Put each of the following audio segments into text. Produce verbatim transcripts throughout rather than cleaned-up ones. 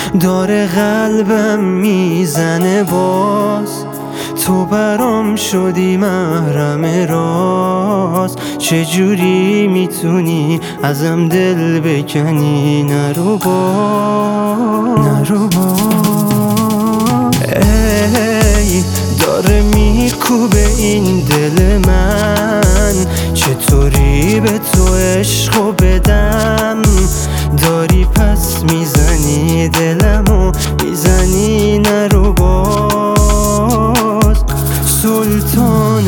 داره قلبم میزنه باز، تو برام شدی محرم راز. چجوری میتونی ازم دل بکنی؟ نرو باز، نرو باز. ای داره میکوبه این دل من، چطوری به تو عشقو بدم؟ داری پس میزنی دلمو میزنی. نرو باز، سلطان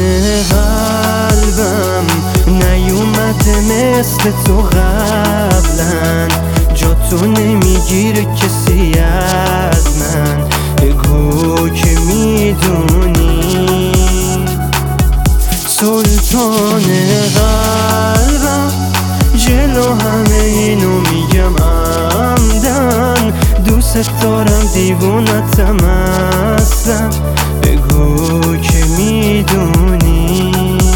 قلبم نیومده مثل تو قبلا، جا تو نمیگیره کسی از من. بگو که میدونی سلطان قلبم، جلو همه اینو میگم عمدن. دوست دارم دیوونتم اصلا، بگو که میدونی.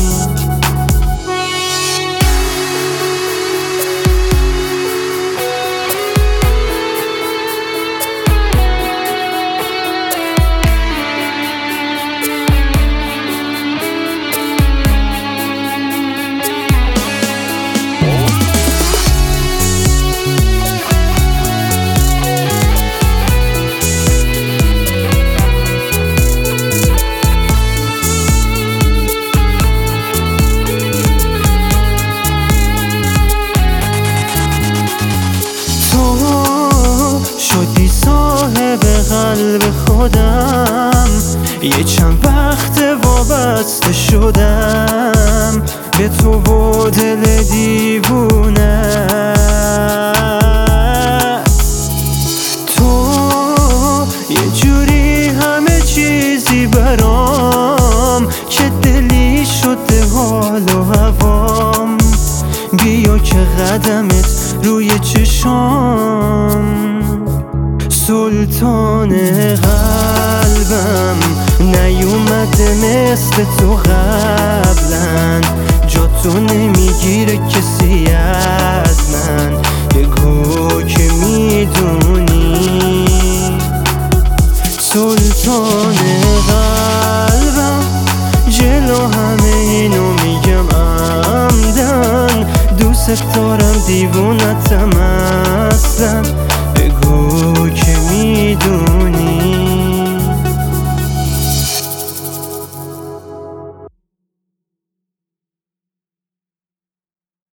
شدی صاحب قلب خودم، یه چند وقت وابسته شدم به تو و دل دیوونه. تو یه جوری همه چیزی برام که دلی شده حال و هوام. بیا که قدمت روی چشام، سلطان قلبم نیومده مثل تو قبلا، جا تو نمیگیره کسی از من. بگو که میدونی سلطان قلبم، جلو همه اینو میگم عمدن. دوست دارم دیوونتم اصلا،